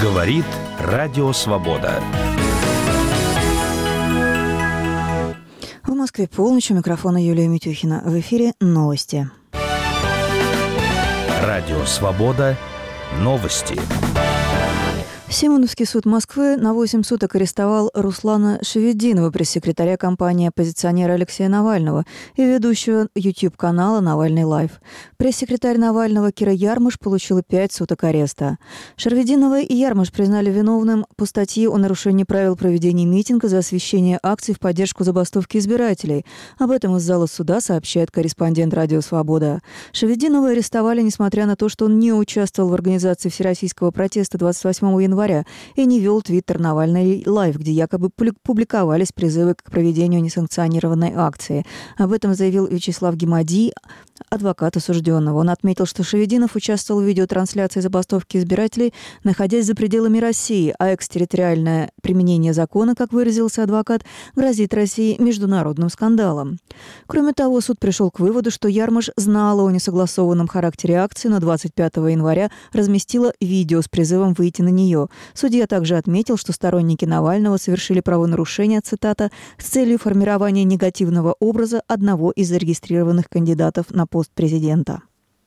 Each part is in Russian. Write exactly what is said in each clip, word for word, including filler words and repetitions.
Говорит Радио Свобода. В Москве полночь. У микрофона Юлия Митюхина. В эфире новости. Радио Свобода. Новости. Симоновский суд Москвы на восемь суток арестовал Руслана Шевединова, пресс-секретаря компании оппозиционера Алексея Навального и ведущего YouTube-канала «Навальный Лайв». Пресс-секретарь Навального Кира Ярмыш получила пять суток ареста. Шевединова и Ярмыш признали виновным по статье о нарушении правил проведения митинга за освещение акций в поддержку забастовки избирателей. Об этом из зала суда сообщает корреспондент «Радио Свобода». Шевединова арестовали, несмотря на то, что он не участвовал в организации всероссийского протеста двадцать восьмого января и не вел твиттер «Навальный Лайв», где якобы публиковались призывы к проведению несанкционированной акции. Об этом заявил Вячеслав Гемадий, адвокат осужденного. Он отметил, что Шевединов участвовал в видеотрансляции забастовки избирателей, находясь за пределами России, а экстерриториальное применение закона, как выразился адвокат, грозит России международным скандалом. Кроме того, суд пришел к выводу, что Ярмыш знала о несогласованном характере акции, но двадцать пятого января разместила видео с призывом выйти на нее. Судья также отметил, что сторонники Навального совершили правонарушение, цитата, с целью формирования негативного образа одного из зарегистрированных кандидатов на пост президента.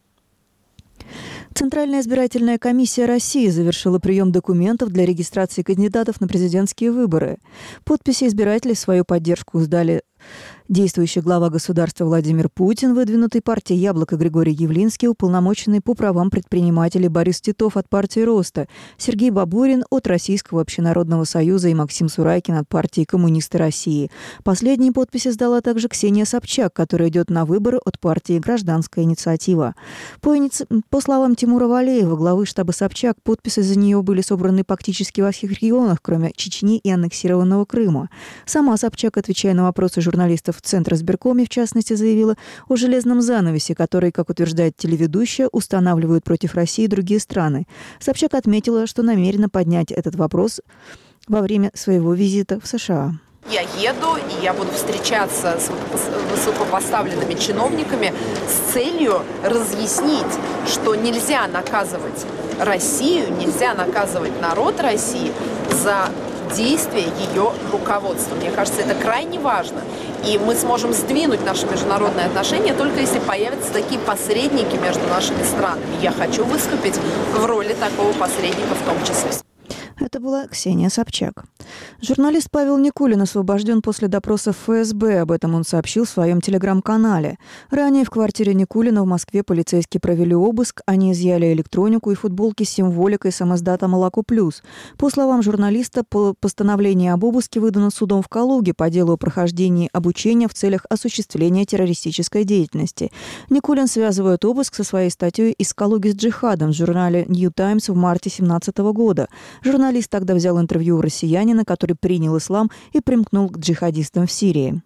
Центральная избирательная комиссия России завершила прием документов для регистрации кандидатов на президентские выборы. Подписи избирателей в свою поддержку сдали действующий глава государства Владимир Путин, выдвинутый партией «Яблоко» Григорий Явлинский, уполномоченный по правам предпринимателей Борис Титов от партии «Роста», Сергей Бабурин от Российского общенародного союза и Максим Сурайкин от партии «Коммунисты России». Последние подписи сдала также Ксения Собчак, которая идет на выборы от партии «Гражданская инициатива». По, иници... по словам Тимура Валеева, главы штаба Собчак, подписи за нее были собраны практически во всех регионах, кроме Чечни и аннексированного Крыма. Сама Собчак, отвечая на вопросы журналистов в Центр избиркоме, в частности, заявила о железном занавесе, который, как утверждает телеведущая, устанавливают против России другие страны. Собчак отметила, что намерена поднять этот вопрос во время своего визита в США. Я еду, и я буду встречаться с высокопоставленными чиновниками с целью разъяснить, что нельзя наказывать Россию, нельзя наказывать народ России за действия ее руководства. Мне кажется, это крайне важно. И мы сможем сдвинуть наши международные отношения только если появятся такие посредники между нашими странами. Я хочу выступить в роли такого посредника в том числе. Это была Ксения Собчак. Журналист Павел Никулин освобожден после допроса в эф эс бэ. Об этом он сообщил в своем телеграм-канале. Ранее в квартире Никулина в Москве полицейские провели обыск. Они изъяли электронику и футболки с символикой самоздата «Молоко плюс». По словам журналиста, по постановлению об обыске выдано судом в Калуге по делу о прохождении обучения в целях осуществления террористической деятельности. Никулин связывает обыск со своей статьей «Из Калуги с джихадом» в журнале «Нью Таймс» в марте две тысячи семнадцатого года. Журналист Журналист тогда взял интервью у россиянина, который принял ислам и примкнул к джихадистам в Сирии.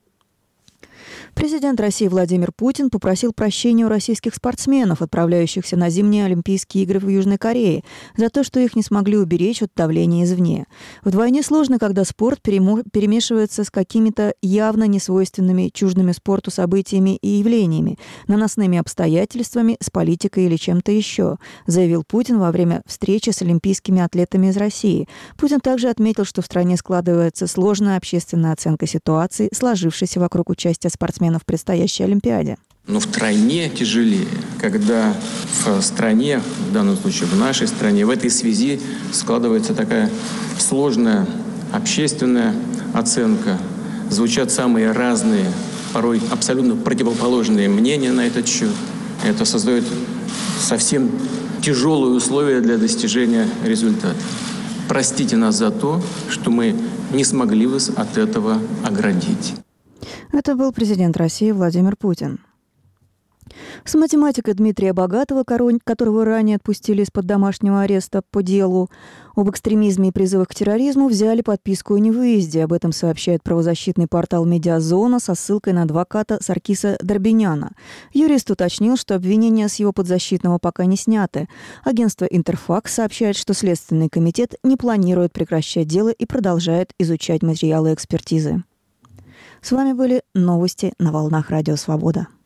Президент России Владимир Путин попросил прощения у российских спортсменов, отправляющихся на зимние Олимпийские игры в Южной Корее, за то, что их не смогли уберечь от давления извне. Вдвойне сложно, когда спорт перемешивается с какими-то явно несвойственными чуждыми спорту событиями и явлениями, наносными обстоятельствами, с политикой или чем-то еще, заявил Путин во время встречи с олимпийскими атлетами из России. Путин также отметил, что в стране складывается сложная общественная оценка ситуации, сложившейся вокруг участия спортсменов в предстоящей Олимпиаде. Но втройне тяжелее, когда в стране, в данном случае в нашей стране, в этой связи складывается такая сложная общественная оценка. Звучат самые разные, порой абсолютно противоположные мнения на этот счет. Это создает совсем тяжелые условия для достижения результата. Простите нас за то, что мы не смогли вас от этого оградить. Это был президент России Владимир Путин. С математика Дмитрия Богатова, которого ранее отпустили из-под домашнего ареста по делу об экстремизме и призывах к терроризму, взяли подписку о невыезде. Об этом сообщает правозащитный портал «Медиазона» со ссылкой на адвоката Саркиса Дорбиняна. Юрист уточнил, что обвинения с его подзащитного пока не сняты. Агентство «Интерфакс» сообщает, что Следственный комитет не планирует прекращать дело и продолжает изучать материалы экспертизы. С вами были новости на волнах Радио Свобода.